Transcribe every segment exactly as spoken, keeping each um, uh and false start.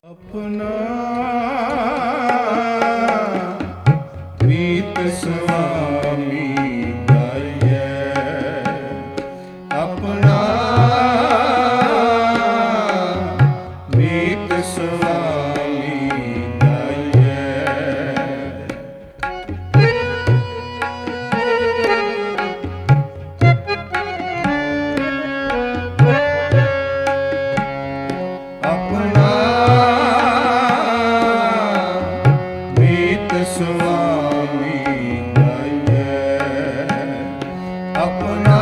अपना मीत स्वामी गाइए, अपना मीत स्वामी गाइए। अपना स्वामी गाइए, अपना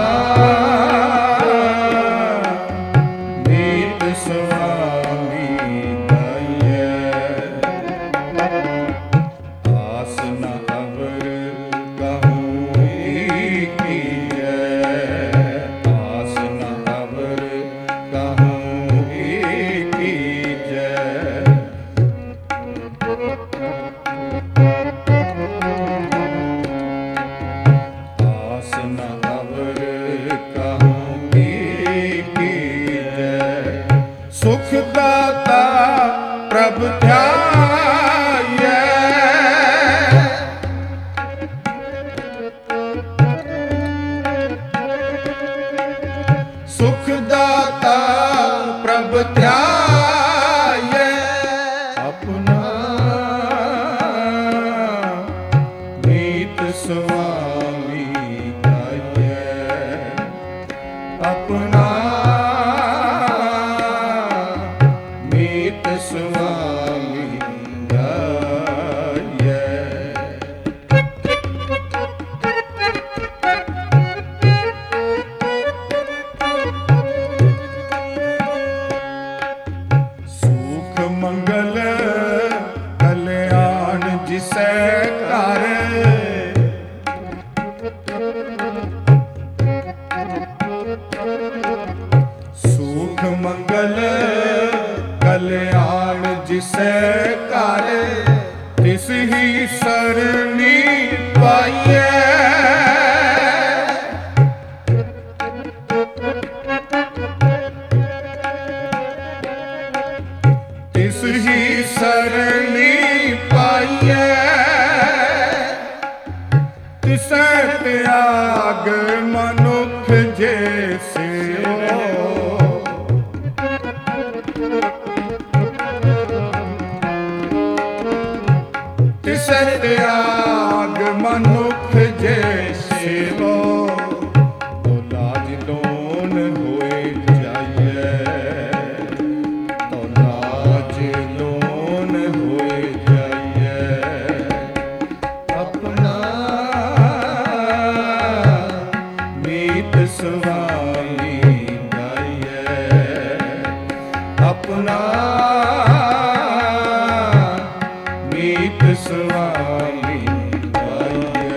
मीत स्वामी गाइए। आस न अवर कहूँ कीजिए, आस न अवर कहूँ कीजिए। सुख दाता प्रभु ध्याये, सुख दाता प्रभु ध्याये। अपना मीत स्वामी गाइए, अपना मीत स्वामी गाइए। सुख मंगल कल्याण जिसे करे, सुख मंगल कल्याण जिसे करे, तिस ही सरनी पाइए। तिस ही सरनी पाइए, तिसे त्याग मनुख जैसे तिसे त्याग मनुख जैसे वो। तो लाज लोन होए जाइए, तो लाज लोन होए जाइए। अपना मीत स्वामी गाइए, अपना मीत स्वामी गाइए।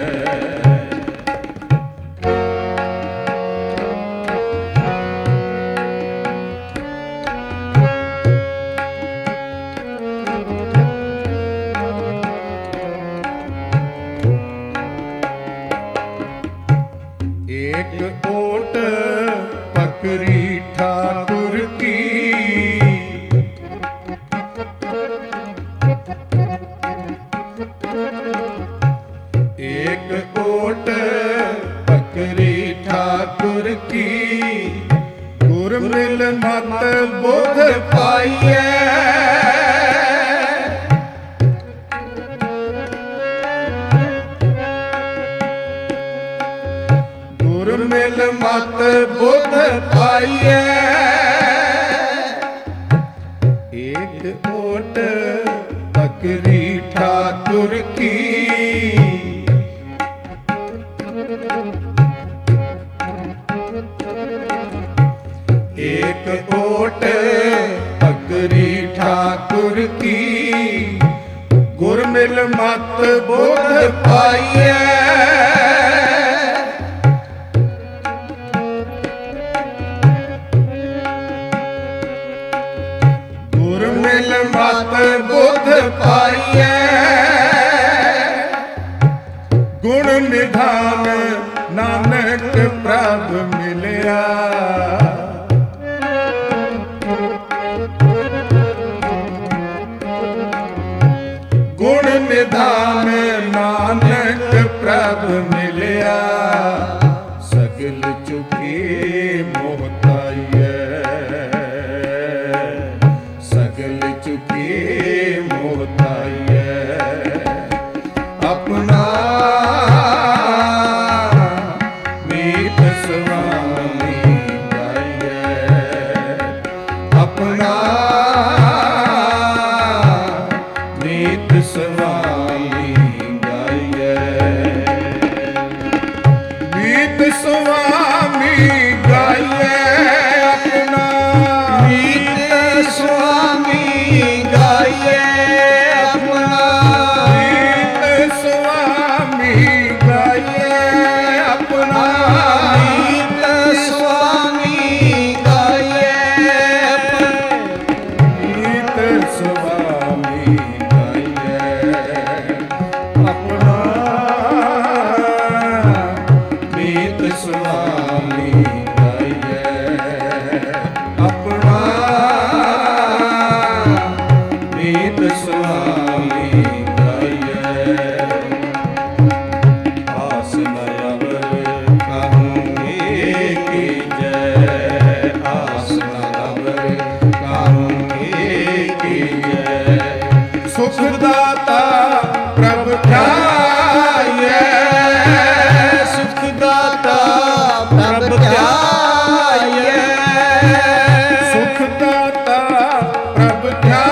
एक ओट पकड़ी ठाकुर की, एक ओट पकड़ी ठाकुर की। गुर मिल मत बुध पाइए, गुर मिल मत बुध पाइए। एक ओट पकड़ी ठाकुर की, एक ओट पकड़ी ठाकुर की। गुर मिल मत बुध पाइए, गुर मिल मत बुध पाइए। गुण निधान नानक प्रभु मिलिया, ਨਿਧਾਨ ਨਾਨਕ ਪ੍ਰਭ ਮਿਲਿਆ, ਸਗਲ ਚੁਕੀ ਮੋਹ ਪਾਈਐ, ਸਗਲ ਚੁਕੀ ਮੋਹ ਪਾਈਐ। ਆਪਣਾ ਮੀਤ ਸੁਆਮੀ ਗਾਈਐ, ਆਪਣਾ ਮੀਤ ਸੁਆਮੀ ਗਾਈਐ, ਮੀਤ ਸੁਆਮੀ ਗਾਈਐ, ਆਪਣਾ ਮੀਤ ਸੁਆਮੀ ਗਾਈਐ, ਆਪਣਾ ਮੀਤ ਸੁਆਮੀ ਗਾਈਐ, ਆਪਣਾ ਮੀਤ ਸੁਆਮੀ ਗਾਈਐ, ਮੀਤ ਸੁਆਮੀ ਆਪਣਾ ਮੀਤ ਸੁਆਮੀ ਗਾਈਐ, ਆਪਣਾ ਮੀਤ ਸੁਆਮੀ ਗਾਈਐ। ਆਸ ਨ ਅਵਰ ਕਹੂੰਗੇ ਕੀ ਜੈ, ਆਸ ਨ ਅਵਰ ਕਹੂੰਗੇ ਕੀ ਜੈ। ਸੁਖ ਦਾਤਾ ਪ੍ਰਭ ਧਿਆਇਐ, ਸੁਖ ਦਾਤਾ ਪ੍ਰਭ ਧਿਆਇਐ, ਸੁਖ ਦਾਤਾ ਪ੍ਰਭ ਧਿਆਇਐ,